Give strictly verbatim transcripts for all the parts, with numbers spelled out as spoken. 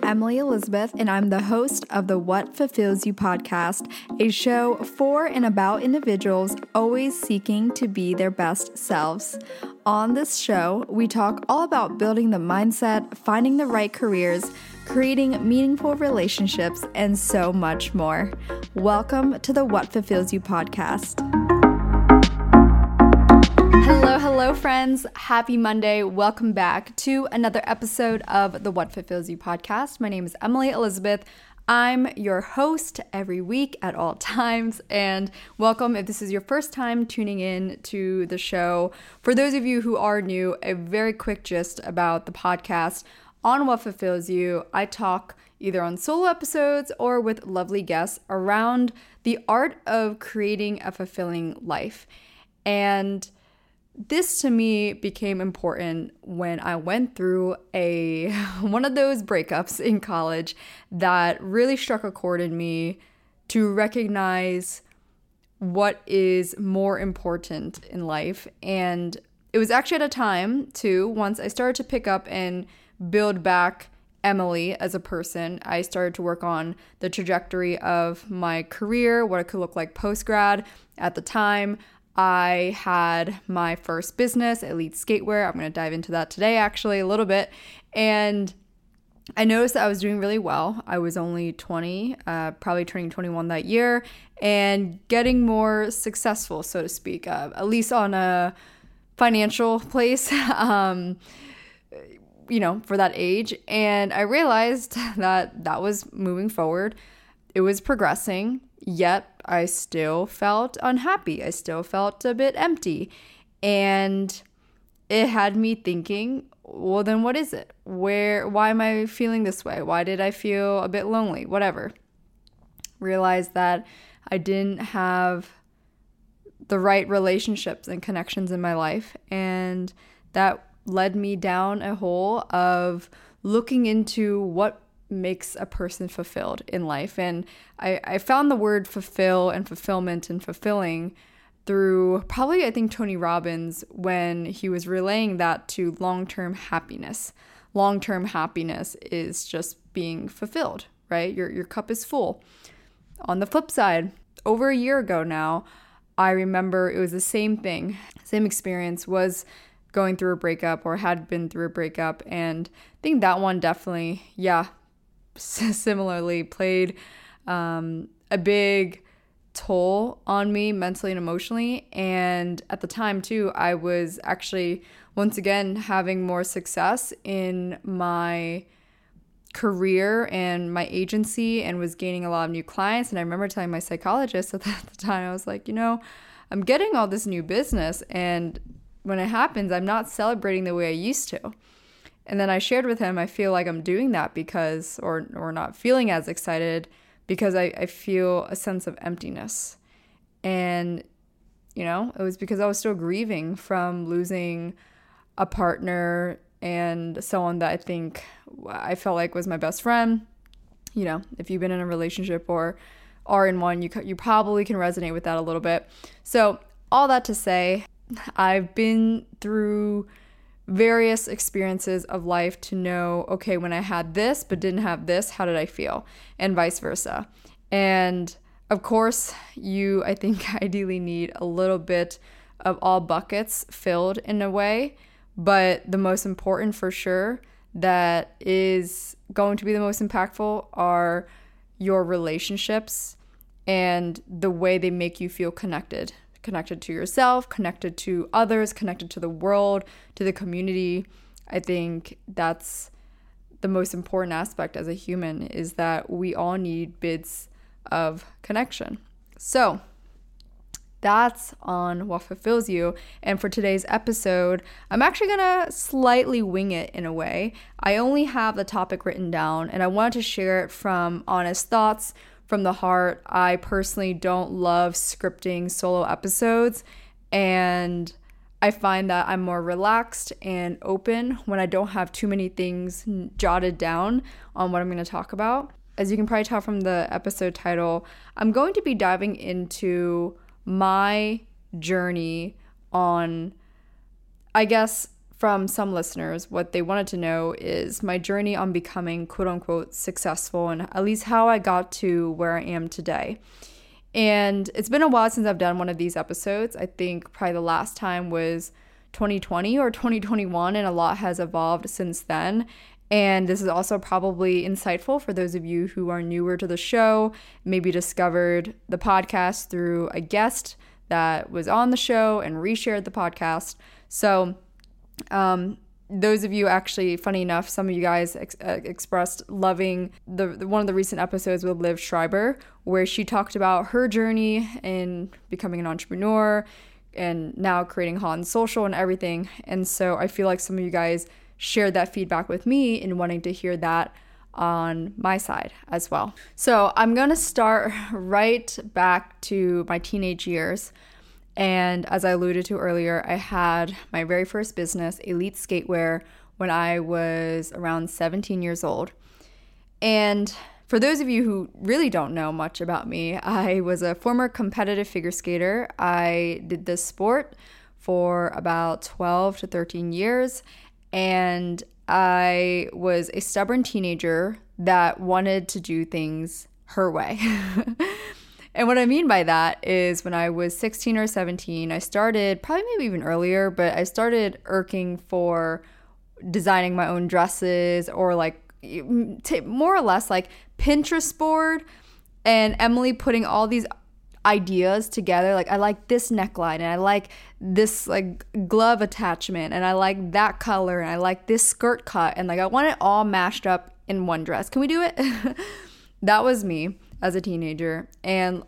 Emily Elizabeth, and I'm the host of the What Fulfills You podcast, a show for and about individuals always seeking to be their best selves. On this show, we talk all about building the mindset, finding the right careers, creating meaningful relationships, and so much more. Welcome to the What Fulfills You podcast. Hello, hello, friends. Happy Monday. Welcome back to another episode of the What Fulfills You podcast. My name is Emily Elizabeth. I'm your host every week at all times, and welcome if this is your first time tuning in to the show. For those of you who are new, a very quick gist about the podcast. On What Fulfills You, I talk either on solo episodes or with lovely guests around the art of creating a fulfilling life. And this to me became important when I went through a one of those breakups in college that really struck a chord in me to recognize what is more important in life. And it was actually at a time too, once I started to pick up and build back Emily as a person, I started to work on the trajectory of my career, what it could look like post-grad. At the time, I had my first business, Elite Skatewear. I'm going to dive into that today, actually, a little bit. And I noticed that I was doing really well. I was only twenty, uh, probably turning twenty-one that year, and getting more successful, so to speak, uh, at least on a financial place, um, you know, for that age. And I realized that that was moving forward. It was progressing, yet I still felt unhappy. I still felt a bit empty. And it had me thinking, well, then what is it? Where, why am I feeling this way? Why did I feel a bit lonely? Whatever. Realized that I didn't have the right relationships and connections in my life. And that led me down a hole of looking into what makes a person fulfilled in life. And I, I found the word fulfill and fulfillment and fulfilling through probably, I think, Tony Robbins when he was relaying that to long-term happiness. Long-term happiness is just being fulfilled, right? Your, your cup is full. On the flip side, over a year ago now, I remember it was the same thing. Same experience, was going through a breakup or had been through a breakup. And I think that one definitely, yeah, similarly played um, a big toll on me mentally and emotionally. And at the time too, I was actually once again having more success in my career and my agency and was gaining a lot of new clients. And I remember telling my psychologist at the time, I was like, you know, I'm getting all this new business, and when it happens, I'm not celebrating the way I used to. And then I shared with him, I feel like I'm doing that because, or or not feeling as excited because I, I feel a sense of emptiness. And, you know, it was because I was still grieving from losing a partner and someone that I think I felt like was my best friend. You know, if you've been in a relationship or are in one, you you probably can resonate with that a little bit. So all that to say, I've been through various experiences of life to know, okay, when I had this but didn't have this, how did I feel? And vice versa. And of course, you, I think, ideally need a little bit of all buckets filled in a way. But the most important for sure that is going to be the most impactful are your relationships and the way they make you feel connected. Connected to yourself, connected to others, connected to the world, to the community. I think that's the most important aspect as a human, is that we all need bits of connection. So that's on What Fulfills You. And for today's episode, I'm actually going to slightly wing it in a way. I only have the topic written down, and I wanted to share it from honest thoughts, from the heart. I personally don't love scripting solo episodes, and I find that I'm more relaxed and open when I don't have too many things jotted down on what I'm going to talk about. As you can probably tell from the episode title, I'm going to be diving into my journey on, I guess, from some listeners, what they wanted to know is my journey on becoming quote unquote successful and at least how I got to where I am today. And it's been a while since I've done one of these episodes. I think probably the last time was twenty twenty or twenty twenty-one, and a lot has evolved since then. And this is also probably insightful for those of you who are newer to the show, maybe discovered the podcast through a guest that was on the show and reshared the podcast. So um, those of you actually, funny enough, some of you guys ex- uh, expressed loving the, the one of the recent episodes with Liv Schreiber, where she talked about her journey in becoming an entrepreneur and now creating Hot and Social and everything. And so I feel like some of you guys shared that feedback with me and wanting to hear that on my side as well. So I'm going to start right back to my teenage years. And as I alluded to earlier, I had my very first business, Elite Skatewear, when I was around seventeen years old. And for those of you who really don't know much about me, I was a former competitive figure skater. I did this sport for about twelve to thirteen years. And I was a stubborn teenager that wanted to do things her way. And what I mean by that is when I was sixteen or seventeen, I started, probably maybe even earlier, but I started irking for designing my own dresses or like t- more or less like Pinterest board and Emily putting all these ideas together. Like I like this neckline and I like this like glove attachment and I like that color and I like this skirt cut and like I want it all mashed up in one dress. Can we do it? That was me as a teenager. And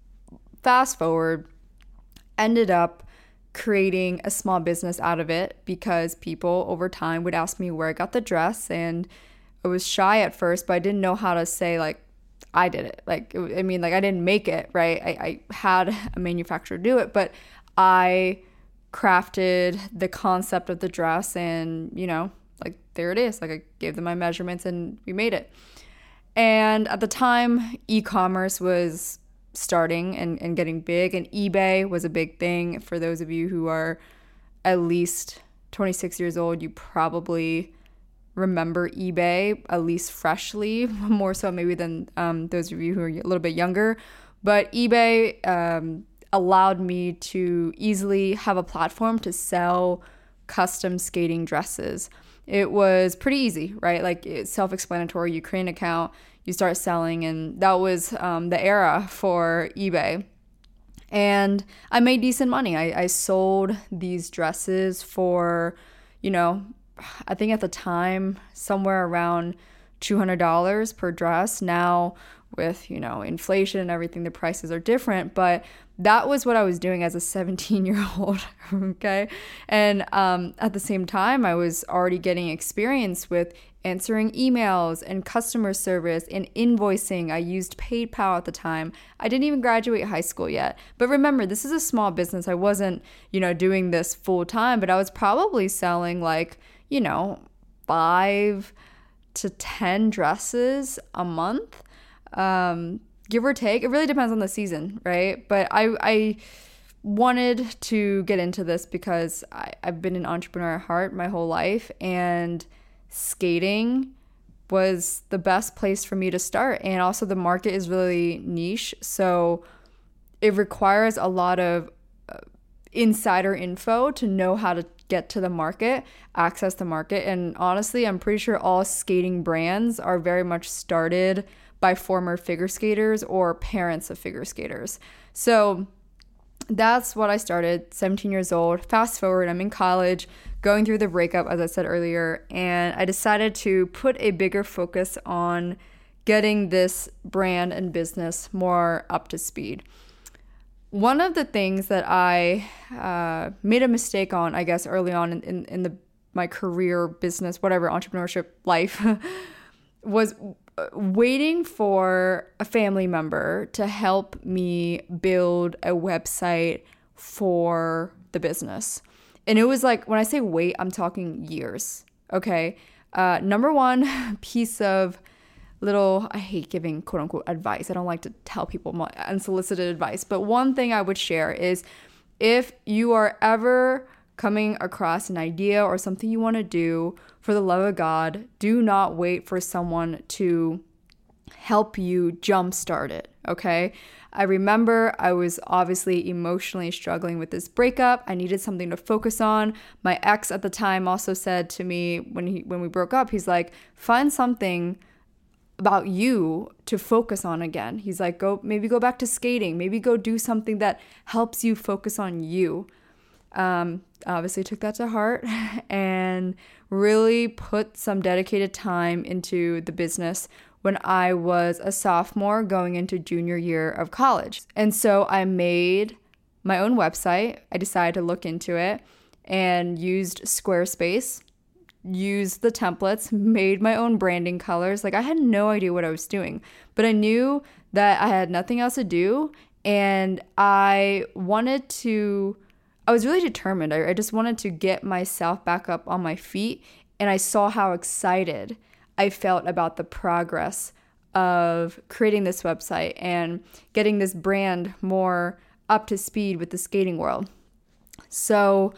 fast forward, ended up creating a small business out of it because people over time would ask me where I got the dress, and I was shy at first, but I didn't know how to say like I did it. Like, I mean, like I didn't make it, right? I, I had a manufacturer do it, but I crafted the concept of the dress and, you know, like there it is. Like I gave them my measurements and we made it. And at the time, e-commerce was starting and, and getting big, and eBay was a big thing. For those of you who are at least twenty-six years old, you probably remember eBay, at least freshly, more so maybe than um, those of you who are a little bit younger. But eBay um, allowed me to easily have a platform to sell custom skating dresses. It was pretty easy, right? Like it's self-explanatory. You create an account, you start selling, and that was um, the era for eBay. And I made decent money. I, I sold these dresses for, you know, I think at the time, somewhere around two hundred dollars per dress. Now with, you know, inflation and everything, the prices are different, but that was what I was doing as a seventeen year old. Okay. And um, at the same time, I was already getting experience with answering emails and customer service and invoicing. I used PayPal at the time. I didn't even graduate high school yet. But remember, this is a small business. I wasn't, you know, doing this full time, but I was probably selling like, you know, five to ten dresses a month, um, give or take. It really depends on the season, right? But I, I wanted to get into this because I, I've been an entrepreneur at heart my whole life, and skating was the best place for me to start. And also the market is really niche, so it requires a lot of uh, insider info to know how to get to the market, access the market. And honestly, I'm pretty sure all skating brands are very much started by former figure skaters or parents of figure skaters. So that's what I started, seventeen years old. Fast forward, I'm in college, going through the breakup, as I said earlier, and I decided to put a bigger focus on getting this brand and business more up to speed. One of the things that I uh, made a mistake on, I guess, early on in, in, in the my career, business, whatever, entrepreneurship life, was waiting for a family member to help me build a website for the business. And it was like, when I say wait, I'm talking years, okay? Uh, number one piece of little, I hate giving quote unquote advice. I don't like to tell people my unsolicited advice. But one thing I would share is if you are ever coming across an idea or something you want to do, for the love of God, do not wait for someone to help you jumpstart it, okay? I remember I was obviously emotionally struggling with this breakup. I needed something to focus on. My ex at the time also said to me when he when we broke up, he's like, find something about you to focus on again. He's like, go maybe go back to skating, maybe go do something that helps you focus on you. Um, obviously took that to heart and really put some dedicated time into the business when I was a sophomore going into junior year of college. And so I made my own website. I decided to look into it and used Squarespace, used the templates, made my own branding colors. Like I had no idea what I was doing, but I knew that I had nothing else to do. And I wanted to, I was really determined. I, I just wanted to get myself back up on my feet. And I saw how excited I felt about the progress of creating this website and getting this brand more up to speed with the skating world. So,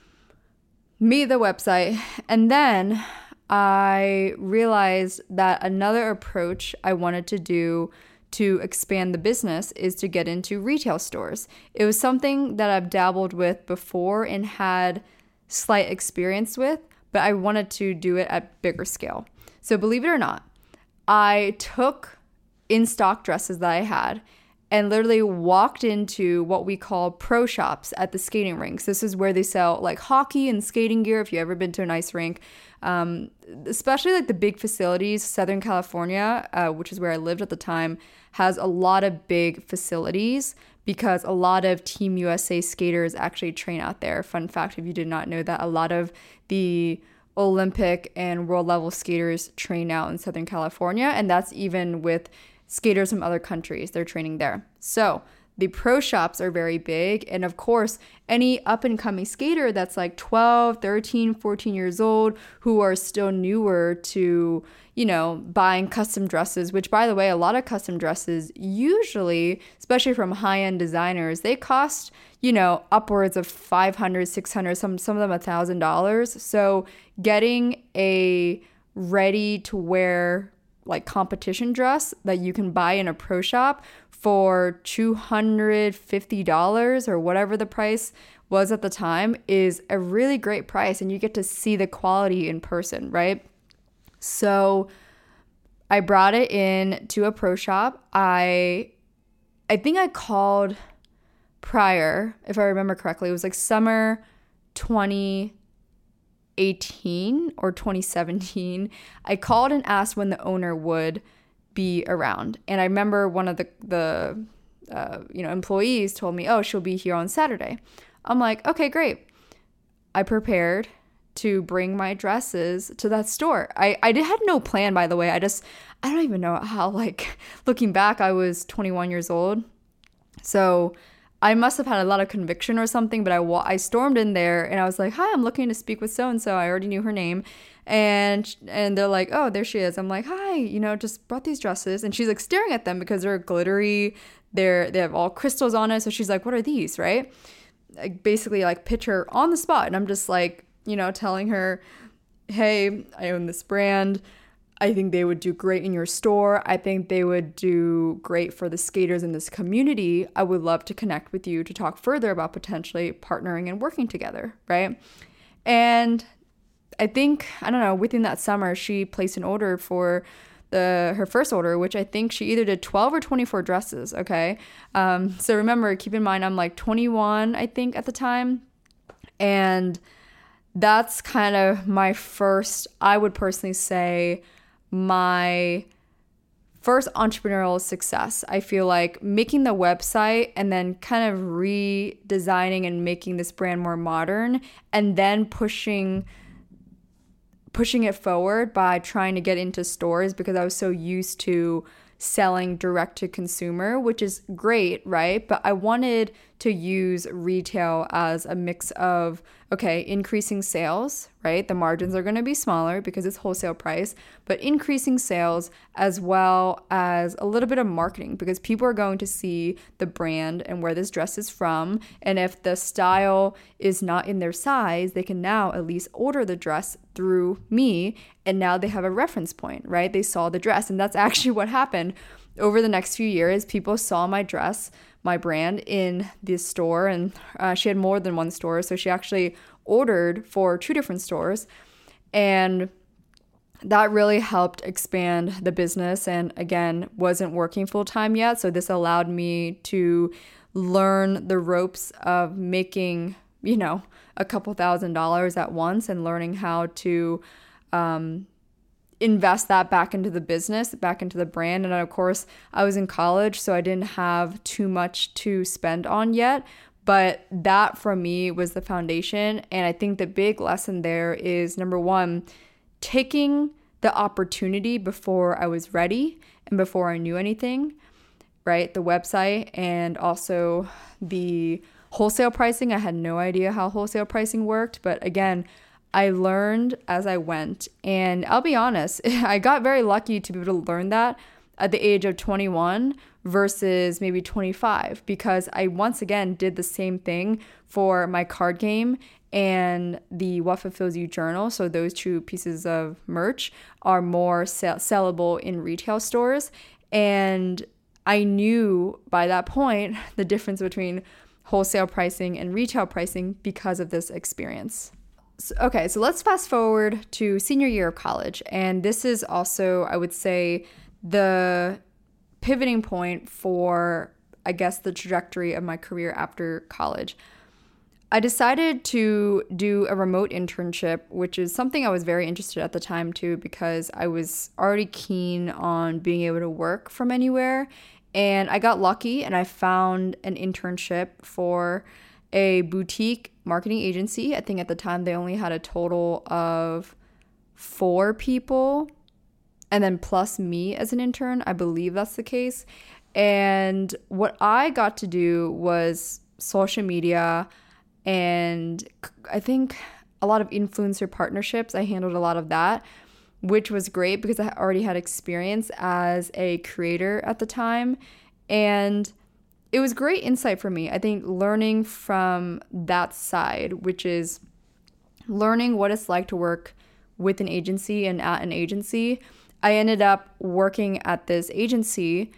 made the website, and then I realized that another approach I wanted to do to expand the business is to get into retail stores. It was something that I've dabbled with before and had slight experience with, but I wanted to do it at bigger scale. So believe it or not, I took in-stock dresses that I had and literally walked into what we call pro shops at the skating rinks. This is where they sell like hockey and skating gear if you've ever been to an ice rink. Um, especially like the big facilities, Southern California, uh, which is where I lived at the time, has a lot of big facilities because a lot of Team U S A skaters actually train out there. Fun fact, if you did not know that, a lot of the Olympic and world level skaters train out in Southern California, and that's even with skaters from other countries. They're training there. So the pro shops are very big, and of course any up and coming skater that's like twelve, thirteen, fourteen years old who are still newer to, you know, buying custom dresses, which by the way, a lot of custom dresses usually, especially from high-end designers, they cost, you know, upwards of five hundred, six hundred, some some of them one thousand dollars. So getting a ready to wear like competition dress that you can buy in a pro shop for two hundred fifty dollars or whatever the price was at the time is a really great price, and you get to see the quality in person, right? So I brought it in to a pro shop. I I think I called prior, if I remember correctly. It was like summer twenty eighteen or twenty seventeen. I called and asked when the owner would be around. And I remember one of the, the uh, you know, employees told me, oh, she'll be here on Saturday. I'm like, okay, great. I prepared to bring my dresses to that store. I, I did, had no plan, by the way. I just, I don't even know how, like, looking back, I was twenty-one years old. So I must have had a lot of conviction or something, but I, wa- I stormed in there and I was like, hi, I'm looking to speak with so-and-so. I already knew her name. And and they're like, oh, there she is. I'm like, hi, you know, just brought these dresses. And she's like staring at them because they're glittery. They're, they have all crystals on it. So she's like, what are these, right? I basically like pitch her on the spot. And I'm just like, you know, telling her, hey, I own this brand. I think they would do great in your store. I think they would do great for the skaters in this community. I would love to connect with you to talk further about potentially partnering and working together, right? And I think, I don't know, within that summer, she placed an order for the her first order, which I think she either did twelve or twenty-four dresses, okay? Um, so remember, keep in mind, I'm like twenty-one, I think, at the time. And that's kind of my first, I would personally say, my first entrepreneurial success. I feel like making the website and then kind of redesigning and making this brand more modern, and then pushing pushing it forward by trying to get into stores because I was so used to selling direct to consumer, which is great, right? But I wanted to use retail as a mix of, okay, increasing sales, right? The margins are going to be smaller because it's wholesale price, but increasing sales as well as a little bit of marketing, because people are going to see the brand and where this dress is from. And if the style is not in their size, they can now at least order the dress through me. And now they have a reference point, right? They saw the dress. And that's actually what happened. Over the next few years, people saw my dress, my brand, in this store, and uh, she had more than one store, so she actually ordered for two different stores, and that really helped expand the business. And again, wasn't working full-time yet, so this allowed me to learn the ropes of making, you know, a couple thousand dollars at once, and learning how to um invest that back into the business, back into the brand. And of course, I was in college, so I didn't have too much to spend on yet. But that for me was the foundation. And I think the big lesson there is, number one, taking the opportunity before I was ready and before I knew anything, right? The website and also the wholesale pricing. I had no idea how wholesale pricing worked. But again, I learned as I went, and I'll be honest, I got very lucky to be able to learn that at the age of twenty-one versus maybe twenty-five, because I once again did the same thing for my card game and the What Fulfills You journal. So those two pieces of merch are more sell- sellable in retail stores, and I knew by that point the difference between wholesale pricing and retail pricing because of this experience. So, okay, so let's fast forward to senior year of college. And this is also, I would say, the pivoting point for, I guess, the trajectory of my career after college. I decided to do a remote internship, which is something I was very interested in at the time too, because I was already keen on being able to work from anywhere. And I got lucky and I found an internship for a boutique marketing agency. I think at the time they only had a total of four people, and then plus me as an intern. I believe that's the case. And what I got to do was social media, and I think a lot of influencer partnerships. I handled a lot of that, which was great because I already had experience as a creator at the time. And it was great insight for me. I think learning from that side, which is learning what it's like to work with an agency and at an agency. I ended up working at this agency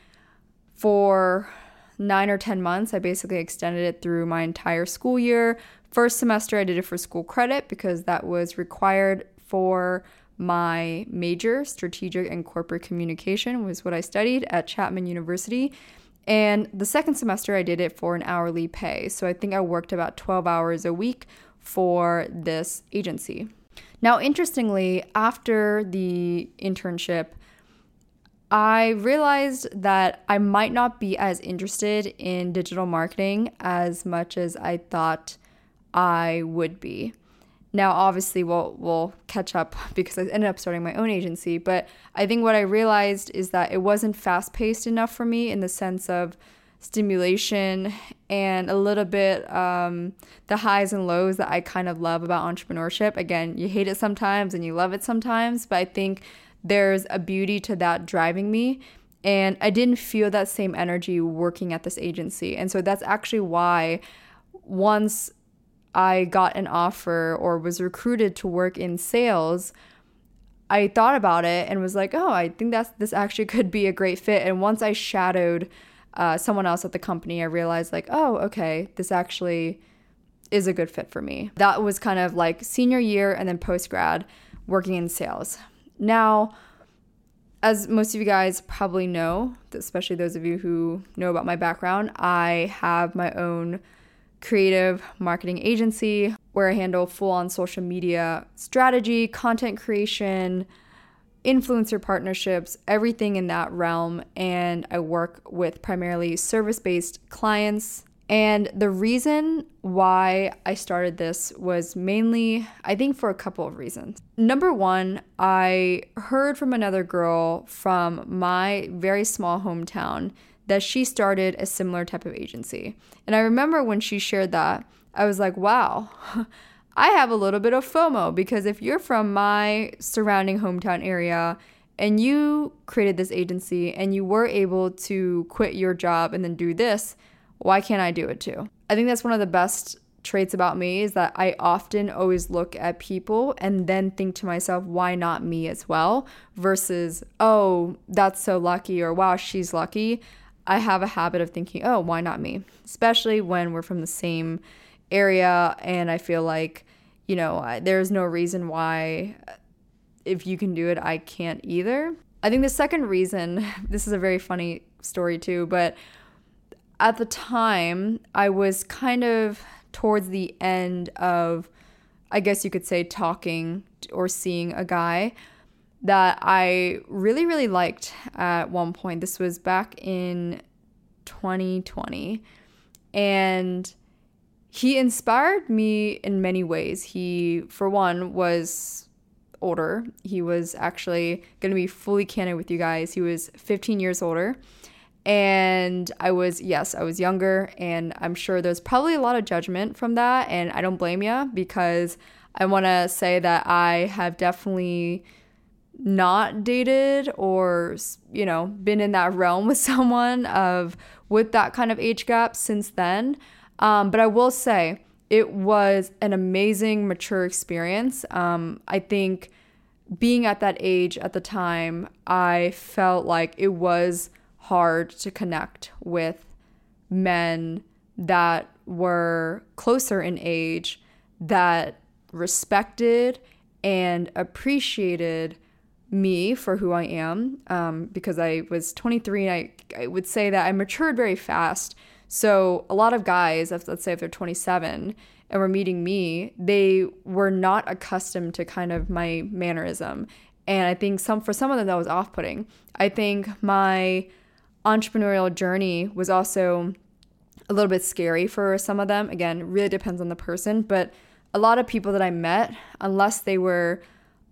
for nine or ten months. I basically extended it through my entire school year. First semester, I did it for school credit because that was required for my major. Strategic and corporate communication was what I studied at Chapman University. And the second semester, I did it for an hourly pay. So I think I worked about twelve hours a week for this agency. Now, interestingly, after the internship, I realized that I might not be as interested in digital marketing as much as I thought I would be. Now, obviously, we'll, we'll catch up because I ended up starting my own agency. But I think what I realized is that it wasn't fast-paced enough for me in the sense of stimulation and a little bit um, the highs and lows that I kind of love about entrepreneurship. Again, you hate it sometimes and you love it sometimes. But I think there's a beauty to that driving me. And I didn't feel that same energy working at this agency. And so that's actually why once I got an offer or was recruited to work in sales, I thought about it and was like, oh, I think that's this actually could be a great fit. And once I shadowed uh, someone else at the company, I realized like, oh, okay, this actually is a good fit for me. That was kind of like senior year and then post-grad working in sales. Now, as most of you guys probably know, especially those of you who know about my background, I have my own creative marketing agency where I handle full-on social media strategy, content creation, influencer partnerships, everything in that realm. And I work with primarily service-based clients. And the reason why I started this was mainly, I think, for a couple of reasons. Number one, I heard from another girl from my very small hometown that she started a similar type of agency. And I remember when she shared that, I was like, wow, I have a little bit of FOMO, because if you're from my surrounding hometown area and you created this agency and you were able to quit your job and then do this, why can't I do it too? I think that's one of the best traits about me, is that I often always look at people and then think to myself, why not me as well? Versus, oh, that's so lucky, or wow, she's lucky. I have a habit of thinking, oh, why not me? Especially when we're from the same area, and I feel like, you know, there's no reason why if you can do it, I can't either. I think the second reason, this is a very funny story too, but at the time I was kind of towards the end of, I guess you could say, talking or seeing a guy that I really, really liked at one point. This was back in twenty twenty. And he inspired me in many ways. He, for one, was older. He was actually going to be fully candid with you guys. He was fifteen years older. And I was, yes, I was younger. And I'm sure there's probably a lot of judgment from that. And I don't blame you, because I want to say that I have definitely not dated or, you know, been in that realm with someone of with that kind of age gap since then. Um, but I will say it was an amazing, mature experience. Um, I think being at that age at the time, I felt like it was hard to connect with men that were closer in age, that respected and appreciated me for who I am, um, because I was twenty-three, and I, I would say that I matured very fast. So a lot of guys, if, let's say if they're twenty-seven and were meeting me, they were not accustomed to kind of my mannerism. And I think some for some of them that was off-putting. I think my entrepreneurial journey was also a little bit scary for some of them. Again, really depends on the person, but a lot of people that I met, unless they were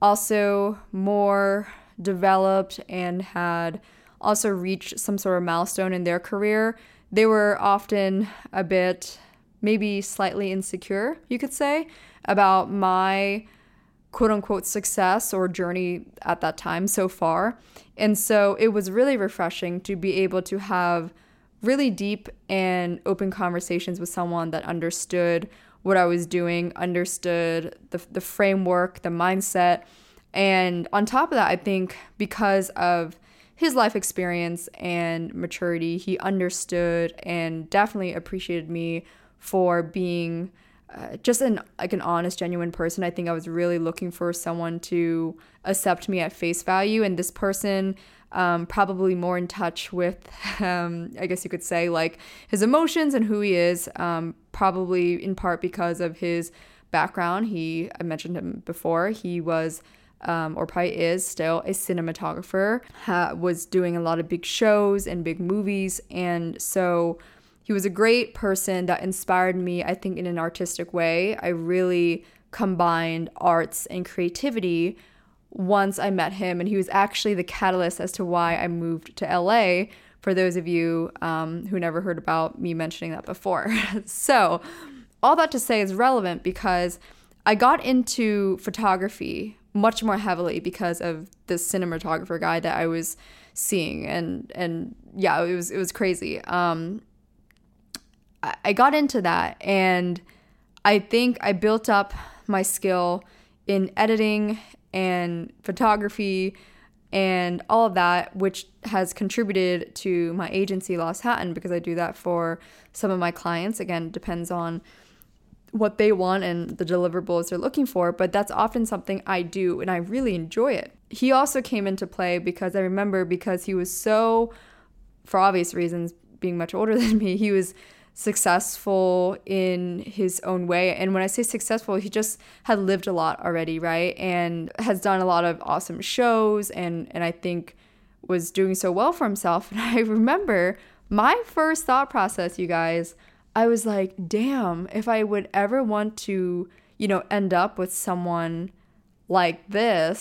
also more developed and had also reached some sort of milestone in their career, they were often a bit, maybe slightly insecure, you could say, about my quote-unquote success or journey at that time so far. And so it was really refreshing to be able to have really deep and open conversations with someone that understood what I was doing, understood the the framework, the mindset. And on top of that, I think because of his life experience and maturity, he understood and definitely appreciated me for being uh, just an like an honest, genuine person. I think I was really looking for someone to accept me at face value, and this person um, probably more in touch with, um, I guess you could say, like his emotions and who he is, um, probably in part because of his background. He, I mentioned him before, he was Um, or probably is still a cinematographer, ha- was doing a lot of big shows and big movies. And so he was a great person that inspired me, I think, in an artistic way. I really combined arts and creativity once I met him. And he was actually the catalyst as to why I moved to L A, for those of you um, who never heard about me mentioning that before. So all that to say is relevant because I got into photography much more heavily because of this cinematographer guy that I was seeing, and and yeah, it was it was crazy. Um, I, I got into that, and I think I built up my skill in editing and photography and all of that, which has contributed to my agency Lost Hatton, because I do that for some of my clients. Again, it depends on what they want and the deliverables they're looking for, but that's often something I do, and I really enjoy it. He also came into play because I remember because he was so, for obvious reasons, being much older than me, he was successful in his own way. And when I say successful, he just had lived a lot already, right? And has done a lot of awesome shows, and, and I think was doing so well for himself. And I remember my first thought process, you guys, I was like, damn, if I would ever want to, you know, end up with someone like this,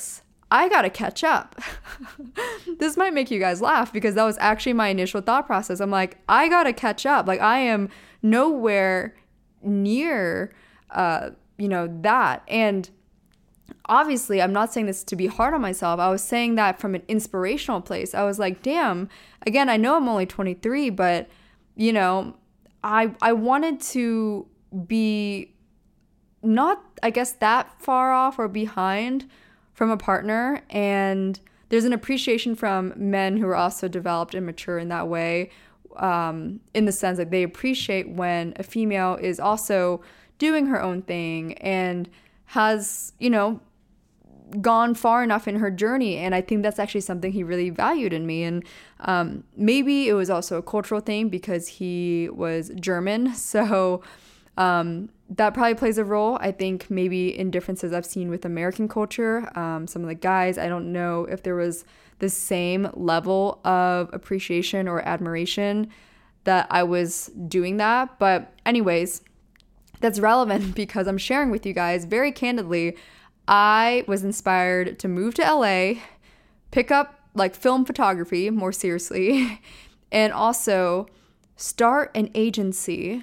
I gotta catch up. This might make you guys laugh because that was actually my initial thought process. I'm like, I gotta catch up. Like, I am nowhere near, uh, you know, that. And obviously, I'm not saying this to be hard on myself. I was saying that from an inspirational place. I was like, damn, again, I know I'm only twenty-three, but, you know, I I wanted to be not, I guess, that far off or behind from a partner. And there's an appreciation from men who are also developed and mature in that way, um, in the sense that they appreciate when a female is also doing her own thing and has, you know, gone far enough in her journey. And I think that's actually something he really valued in me. And um, maybe it was also a cultural thing because he was German. So um, that probably plays a role. I think maybe in differences I've seen with American culture, um, some of the guys, I don't know if there was the same level of appreciation or admiration that I was doing that. But anyways, that's relevant because I'm sharing with you guys very candidly, I was inspired to move to L A, pick up like film photography more seriously, and also start an agency,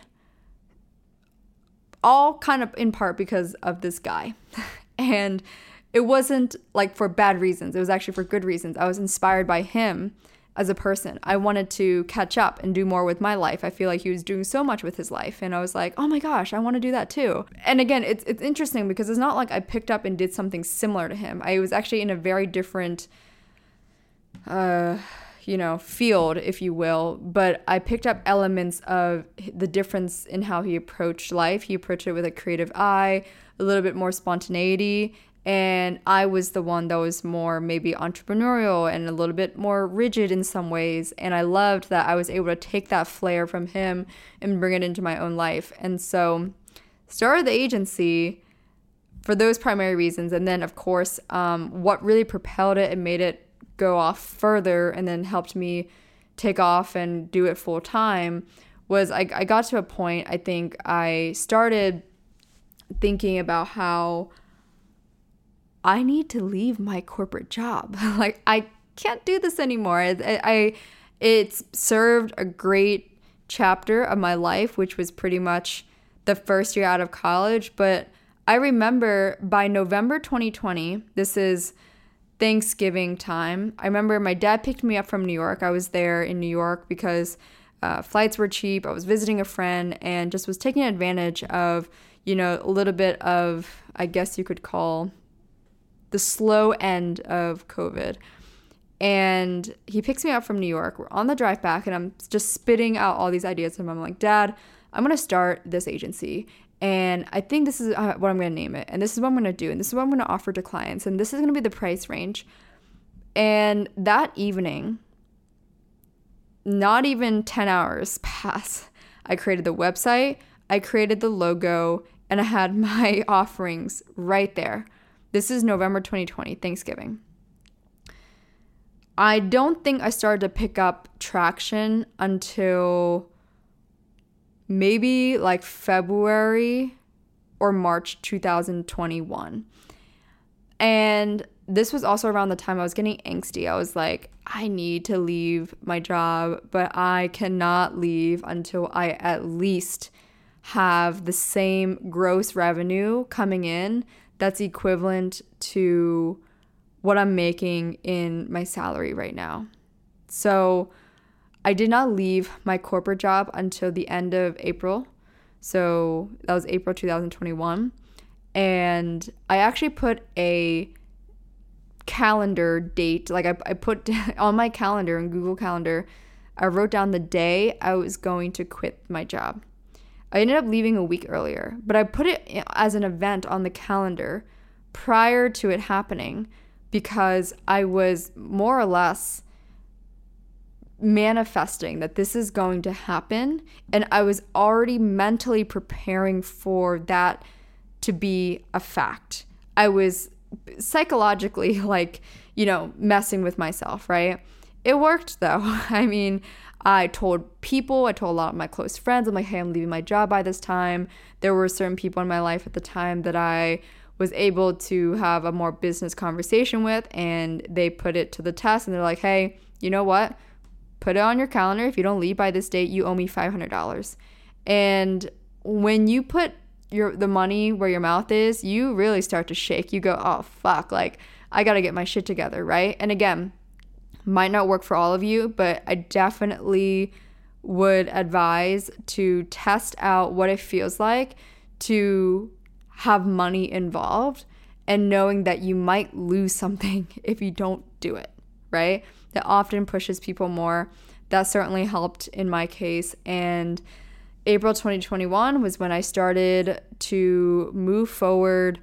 all kind of in part because of this guy. And it wasn't like for bad reasons. It was actually for good reasons. I was inspired by him as a person. I wanted to catch up and do more with my life. I feel like he was doing so much with his life. And I was like, oh my gosh, I want to do that too. And again, it's it's interesting because it's not like I picked up and did something similar to him. I was actually in a very different, uh, you know, field, if you will. But I picked up elements of the difference in how he approached life. He approached it with a creative eye, a little bit more spontaneity. And I was the one that was more maybe entrepreneurial and a little bit more rigid in some ways. And I loved that I was able to take that flair from him and bring it into my own life. And so started the agency for those primary reasons. And then, of course, um, what really propelled it and made it go off further and then helped me take off and do it full time was I, I got to a point, I think I started thinking about how I need to leave my corporate job. Like, I can't do this anymore. I, I, it's served a great chapter of my life, which was pretty much the first year out of college. But I remember by November twenty twenty, this is Thanksgiving time. I remember my dad picked me up from New York. I was there in New York because uh, flights were cheap. I was visiting a friend and just was taking advantage of, you know, a little bit of, I guess you could call the slow end of COVID. And he picks me up from New York. We're on the drive back and I'm just spitting out all these ideas. And I'm like, Dad, I'm going to start this agency. And I think this is what I'm going to name it. And this is what I'm going to do. And this is what I'm going to offer to clients. And this is going to be the price range. And that evening, not even ten hours pass, I created the website, I created the logo, and I had my offerings right there. This is November twenty twenty, Thanksgiving. I don't think I started to pick up traction until maybe like February or March two thousand twenty-one. And this was also around the time I was getting angsty. I was like, I need to leave my job, but I cannot leave until I at least have the same gross revenue coming in that's equivalent to what I'm making in my salary right now. So I did not leave my corporate job until the end of April. So that was April two thousand twenty-one. And I actually put a calendar date, like I, I put on my calendar in Google Calendar, I wrote down the day I was going to quit my job. I ended up leaving a week earlier, but I put it as an event on the calendar prior to it happening because I was more or less manifesting that this is going to happen, and I was already mentally preparing for that to be a fact. I was psychologically like, you know, messing with myself, right? It worked though. I mean, I told people, I told a lot of my close friends, I'm like, hey, I'm leaving my job by this time. There were certain people in my life at the time that I was able to have a more business conversation with, and they put it to the test and they're like, hey, you know what? Put it on your calendar. If you don't leave by this date, you owe me five hundred dollars. And when you put your the money where your mouth is, you really start to shake. You go, oh, fuck, like, I got to get my shit together, right? And again, might not work for all of you, but I definitely would advise to test out what it feels like to have money involved and knowing that you might lose something if you don't do it, right? That often pushes people more. That certainly helped in my case. And April twenty twenty-one was when I started to move forward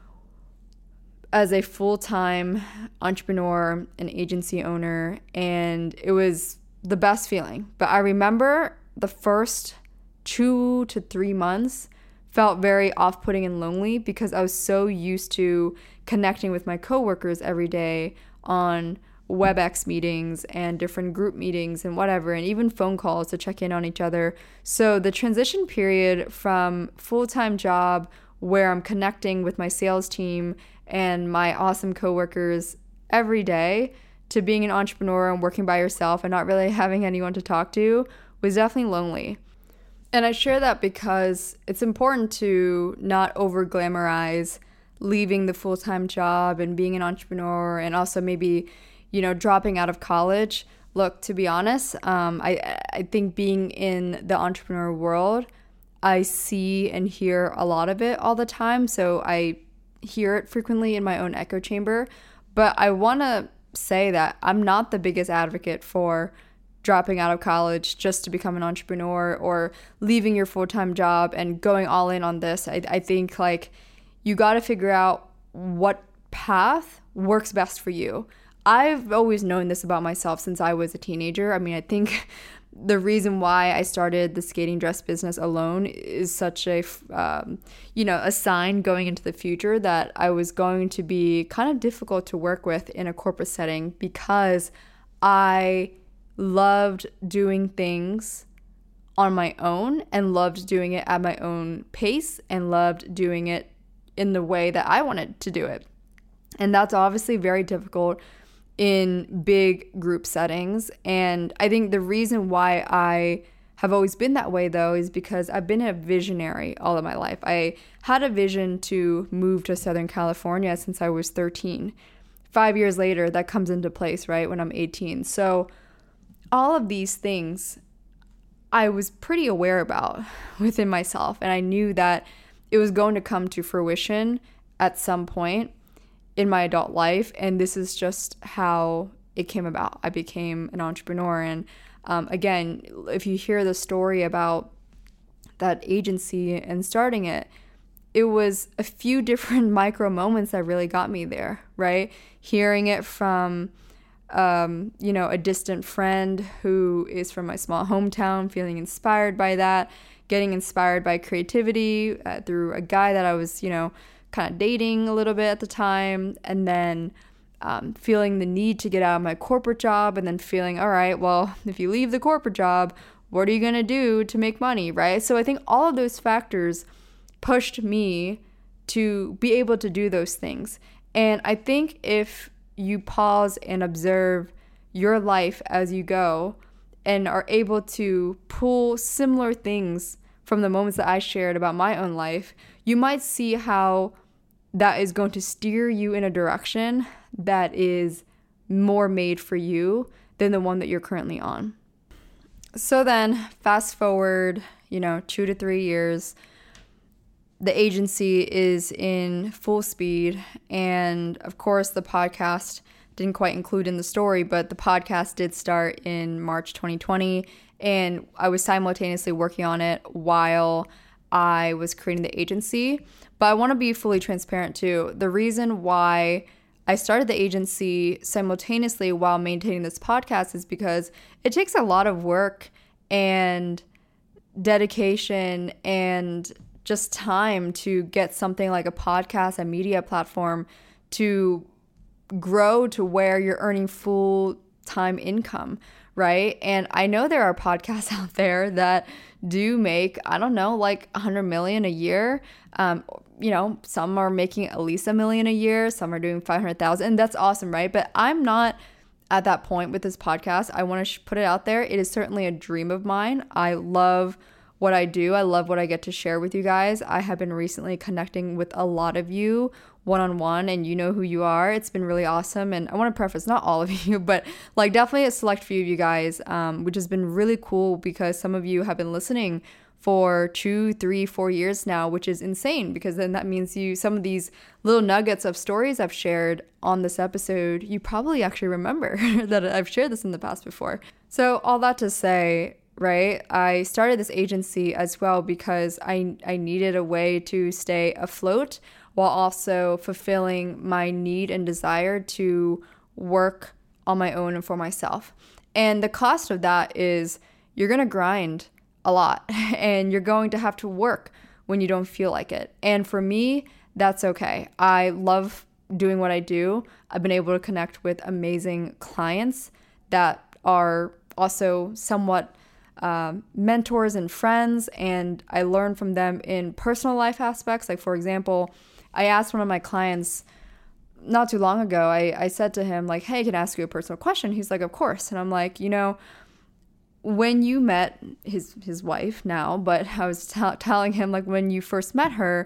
as a full-time entrepreneur and agency owner, and it was the best feeling. But I remember the first two to three months felt very off-putting and lonely because I was so used to connecting with my coworkers every day on WebEx meetings and different group meetings and whatever, and even phone calls to check in on each other. So the transition period from full-time job where I'm connecting with my sales team and my awesome coworkers every day to being an entrepreneur and working by yourself and not really having anyone to talk to was definitely lonely. And I share that because it's important to not over glamorize leaving the full-time job and being an entrepreneur, and also maybe, you know, dropping out of college. Look, to be honest, um, I, I think being in the entrepreneur world, I see and hear a lot of it all the time. So I hear it frequently in my own echo chamber. But I want to say that I'm not the biggest advocate for dropping out of college just to become an entrepreneur or leaving your full-time job and going all in on this. I, I think like you got to figure out what path works best for you. I've always known this about myself since I was a teenager. I mean, I think the reason why I started the skating dress business alone is such a, um, you know, a sign going into the future that I was going to be kind of difficult to work with in a corporate setting because I loved doing things on my own and loved doing it at my own pace and loved doing it in the way that I wanted to do it. And that's obviously very difficult in big group settings. And I think the reason why I have always been that way, though, is because I've been a visionary all of my life. I had a vision to move to Southern California since I was thirteen. Five years later, that comes into place, right, when I'm eighteen. So all of these things I was pretty aware about within myself, and I knew that it was going to come to fruition at some point in my adult life, and this is just how it came about. I became an entrepreneur, and um, again, if you hear the story about that agency and starting it, it was a few different micro moments that really got me there, right? Hearing it from Um, you know, a distant friend who is from my small hometown, feeling inspired by that, getting inspired by creativity uh, through a guy that I was, you know, kind of dating a little bit at the time, and then um, feeling the need to get out of my corporate job, and then feeling, all right, well, if you leave the corporate job, what are you going to do to make money, right? So I think all of those factors pushed me to be able to do those things. And I think if you pause and observe your life as you go and are able to pull similar things from the moments that I shared about my own life, you might see how that is going to steer you in a direction that is more made for you than the one that you're currently on. So then fast forward, you know, two to three years, the agency is in full speed. And of course, the podcast didn't quite include in the story, but the podcast did start in March twenty twenty. And I was simultaneously working on it while I was creating the agency. But I want to be fully transparent too. The reason why I started the agency simultaneously while maintaining this podcast is because it takes a lot of work and dedication and just time to get something like a podcast, a media platform, to grow to where you're earning full-time income, right? And I know there are podcasts out there that do make, I don't know, like a hundred million a year. Um, you know, some are making at least a million a year. Some are doing five hundred thousand, and that's awesome, right? But I'm not at that point with this podcast. I want to sh- put it out there. It is certainly a dream of mine. I love what I do. I love what I get to share with you guys. I have been recently connecting with a lot of you one-on-one, and you know who you are. It's been really awesome. And I want to preface, not all of you, but like definitely a select few of you guys, um, which has been really cool because some of you have been listening for two, three, four years now, which is insane because then that means you, some of these little nuggets of stories I've shared on this episode, you probably actually remember that I've shared this in the past before. So all that to say, right, I started this agency as well because I, I needed a way to stay afloat while also fulfilling my need and desire to work on my own and for myself. And the cost of that is you're going to grind a lot and you're going to have to work when you don't feel like it. And for me, that's okay. I love doing what I do. I've been able to connect with amazing clients that are also somewhat um, mentors and friends, and I learn from them in personal life aspects. Like, for example, I asked one of my clients not too long ago, I, I said to him, like, hey, can I ask you a personal question? He's like, of course. And I'm like, you know, when you met his his wife now, but I was t- telling him, like, when you first met her,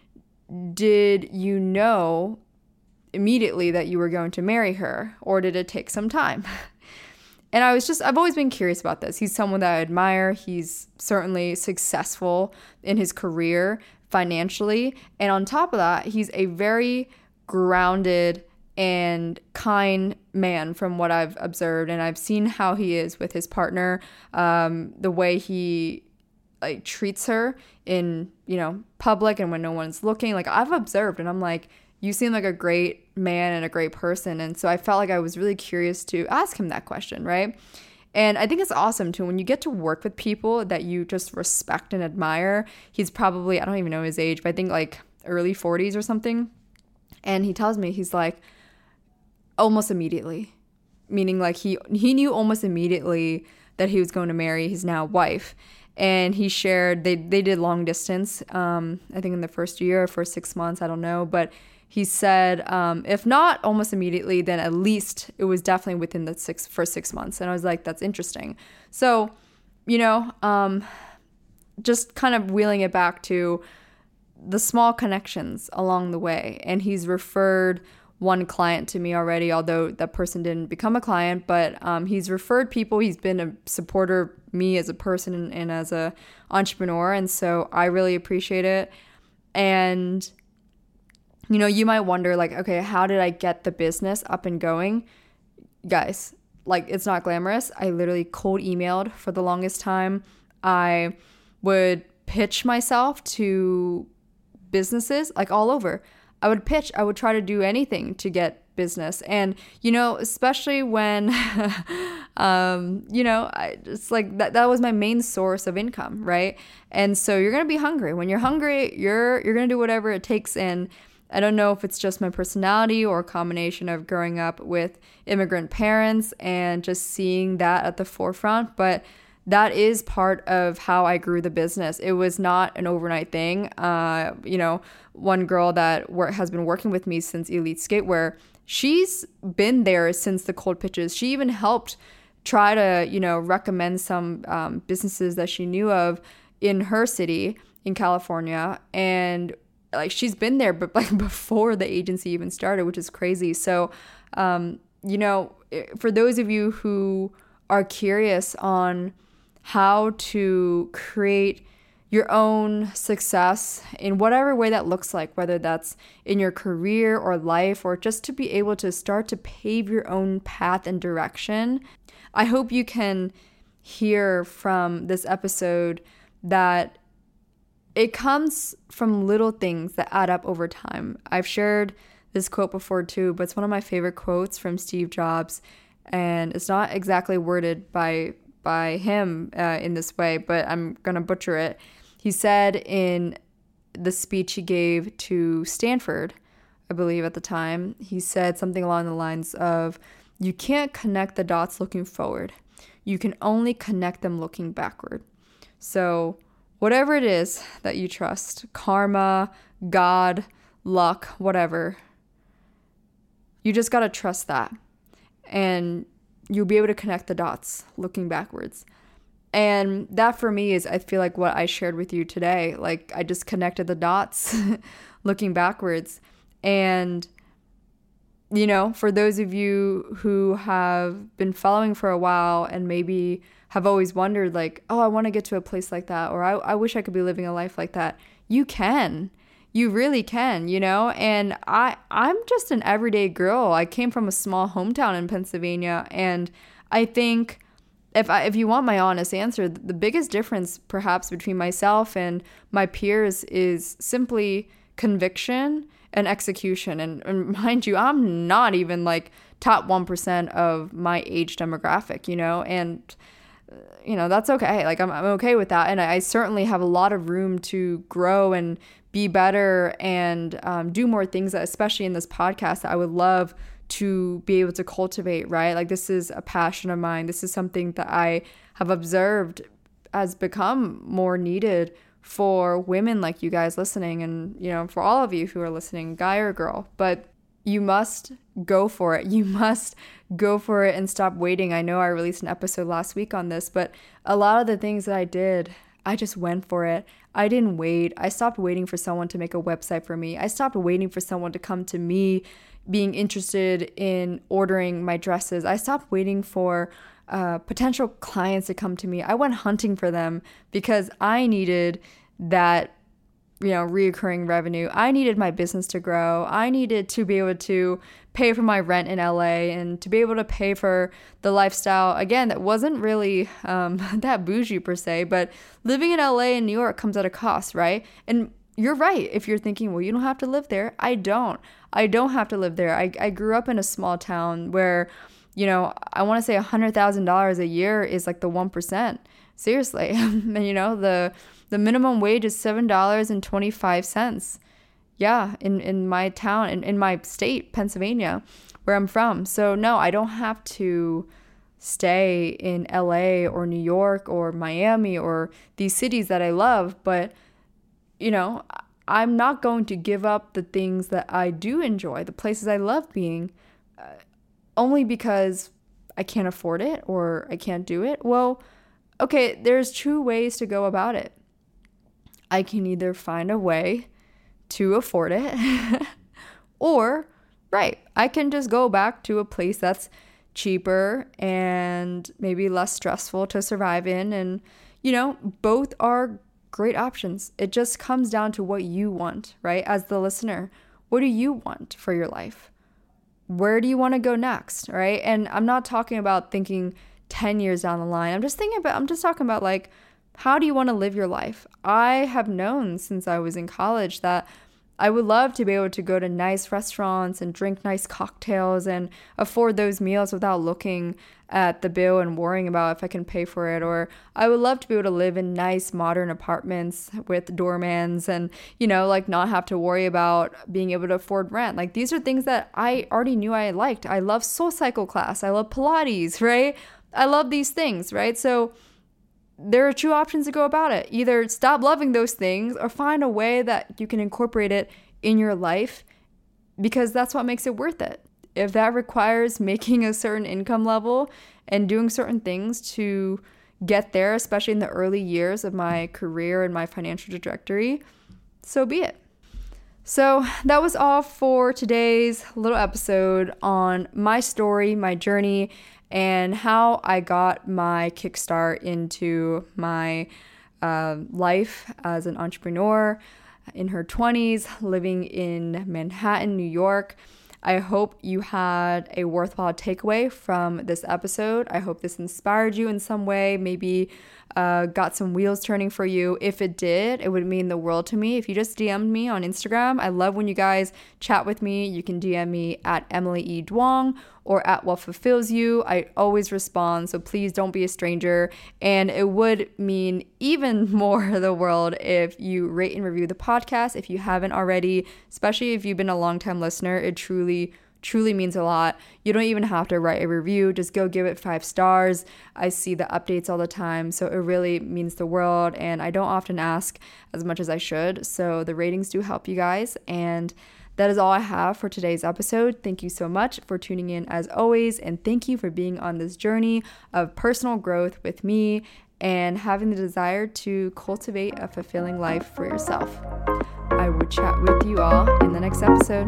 did you know immediately that you were going to marry her, or did it take some time? And I was just, I've always been curious about this. He's someone that I admire. He's certainly successful in his career financially. And on top of that, he's a very grounded and kind man from what I've observed. And I've seen how he is with his partner, um, the way he like treats her in, you know, public and when no one's looking. Like, I've observed, and I'm like, you seem like a great man and a great person. And so I felt like I was really curious to ask him that question, right? And I think it's awesome too when you get to work with people that you just respect and admire. He's probably, I don't even know his age, but I think like early forties or something. And he tells me, he's like, almost immediately, meaning like he he knew almost immediately that he was going to marry his now wife. And he shared, they they did long distance, um, I think in the first year or first six months, I don't know. But he said, um, if not almost immediately, then at least it was definitely within the six first six months. And I was like, that's interesting. So, you know, um, just kind of wheeling it back to the small connections along the way. And he's referred one client to me already, although that person didn't become a client, but um, he's referred people. He's been a supporter of me as a person and, and as a entrepreneur. And so I really appreciate it. And, you know, you might wonder, like, okay, how did I get the business up and going? Guys, like, it's not glamorous. I literally cold emailed for the longest time. I would pitch myself to businesses, like, all over. I would pitch, I would try to do anything to get business. And, you know, especially when, um, you know, I just like that, that was my main source of income. Right. And so you're going to be hungry. When you're hungry, you're, you're going to do whatever it takes. And I don't know if it's just my personality or a combination of growing up with immigrant parents and just seeing that at the forefront, but that is part of how I grew the business. It was not an overnight thing. Uh, you know, one girl that work, has been working with me since Elite Skatewear, she's been there since the cold pitches. She even helped try to, you know, recommend some um, businesses that she knew of in her city in California. And like, she's been there, but like before the agency even started, which is crazy. So, um, you know, for those of you who are curious on how to create your own success in whatever way that looks like, whether that's in your career or life, or just to be able to start to pave your own path and direction, I hope you can hear from this episode that it comes from little things that add up over time. I've shared this quote before too, but it's one of my favorite quotes from Steve Jobs, and it's not exactly worded by by him uh, in this way, but I'm going to butcher it. He said in the speech he gave to Stanford, I believe at the time, he said something along the lines of, you can't connect the dots looking forward. you can only connect them looking backward. So whatever it is that you trust, karma, God, luck, whatever, you just got to trust that. And you'll be able to connect the dots looking backwards. And that for me is, I feel like, what I shared with you today. Like, I just connected the dots looking backwards. And, you know, for those of you who have been following for a while and maybe have always wondered, like, oh, I want to get to a place like that, or I, I wish I could be living a life like that. You can. You really can, you know? And I, I'm just an everyday girl. I came from a small hometown in Pennsylvania. And I think if I, if you want my honest answer, the biggest difference perhaps between myself and my peers is simply conviction and execution. And, and mind you, I'm not even like top one percent of my age demographic, you know? And, you know, that's okay. Like, I'm, I'm okay with that. And I, I certainly have a lot of room to grow and be better and um, do more things, that, especially in this podcast, that I would love to be able to cultivate, right? Like, this is a passion of mine. This is something that I have observed has become more needed for women like you guys listening, and, you know, for all of you who are listening, guy or girl. But you must go for it. You must go for it and stop waiting. I know I released an episode last week on this, but a lot of the things that I did, I just went for it. I didn't wait. I stopped waiting for someone to make a website for me. I stopped waiting for someone to come to me being interested in ordering my dresses. I stopped waiting for uh, potential clients to come to me. I went hunting for them because I needed that, you know, reoccurring revenue. I needed my business to grow. I needed to be able to pay for my rent in L A and to be able to pay for the lifestyle, again, that wasn't really um, that bougie per se, but living in L A and New York comes at a cost, right? And you're right. If you're thinking, well, you don't have to live there. I don't. I don't have to live there. I, I grew up in a small town where, you know, I want to say one hundred thousand dollars a year is like the one percent. Seriously. And, you know, the the minimum wage is seven dollars and twenty-five cents. Yeah, in, in my town, in, in my state, Pennsylvania, where I'm from. So, no, I don't have to stay in L A or New York or Miami or these cities that I love. But, you know, I'm not going to give up the things that I do enjoy, the places I love being, uh, only because I can't afford it or I can't do it. Well, okay, there's two ways to go about it. I can either find a way to afford it or, right, I can just go back to a place that's cheaper and maybe less stressful to survive in. And, you know, both are great options. It just comes down to what you want, right? As the listener, what do you want for your life? Where do you want to go next, right? And I'm not talking about thinking ten years down the line. I'm just thinking about, I'm just talking about like, how do you want to live your life? I have known since I was in college that I would love to be able to go to nice restaurants and drink nice cocktails and afford those meals without looking at the bill and worrying about if I can pay for it. Or I would love to be able to live in nice modern apartments with doormans and, you know, like not have to worry about being able to afford rent. Like, these are things that I already knew I liked. I love SoulCycle class. I love Pilates, right? I love these things, right? So there are two options to go about it. Either stop loving those things or find a way that you can incorporate it in your life, because that's what makes it worth it. If that requires making a certain income level and doing certain things to get there, especially in the early years of my career and my financial trajectory, so be it. So that was all for today's little episode on my story, my journey, and how I got my kickstart into my uh, life as an entrepreneur in her twenties, living in Manhattan, New York. I hope you had a worthwhile takeaway from this episode. I hope this inspired you in some way, maybe uh, got some wheels turning for you. If it did, it would mean the world to me. If you just D M'd me on Instagram, I love when you guys chat with me. You can D M me at Emily E. Duong or at What Fulfills You. I always respond, so please don't be a stranger. And it would mean even more the world if you rate and review the podcast if you haven't already, especially if you've been a long-time listener. It truly truly means a lot. You don't even have to write a review. Just go give it five stars. I see the updates all the time, so it really means the world, and I don't often ask as much as I should. So the ratings do help you guys, and that is all I have for today's episode. Thank you so much for tuning in as always, and thank you for being on this journey of personal growth with me and having the desire to cultivate a fulfilling life for yourself. I will chat with you all in the next episode.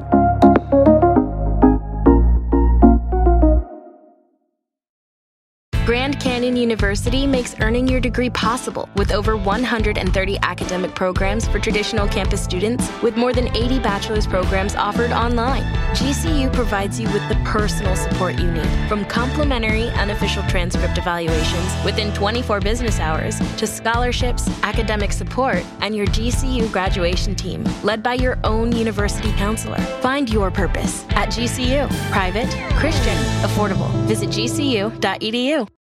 Grand Canyon University makes earning your degree possible with over one hundred thirty academic programs for traditional campus students, with more than eighty bachelor's programs offered online. G C U provides you with the personal support you need, from complimentary unofficial transcript evaluations within twenty-four business hours to scholarships, academic support, and your G C U graduation team, led by your own university counselor. Find your purpose at G C U. Private, Christian, affordable. Visit G C U dot E D U.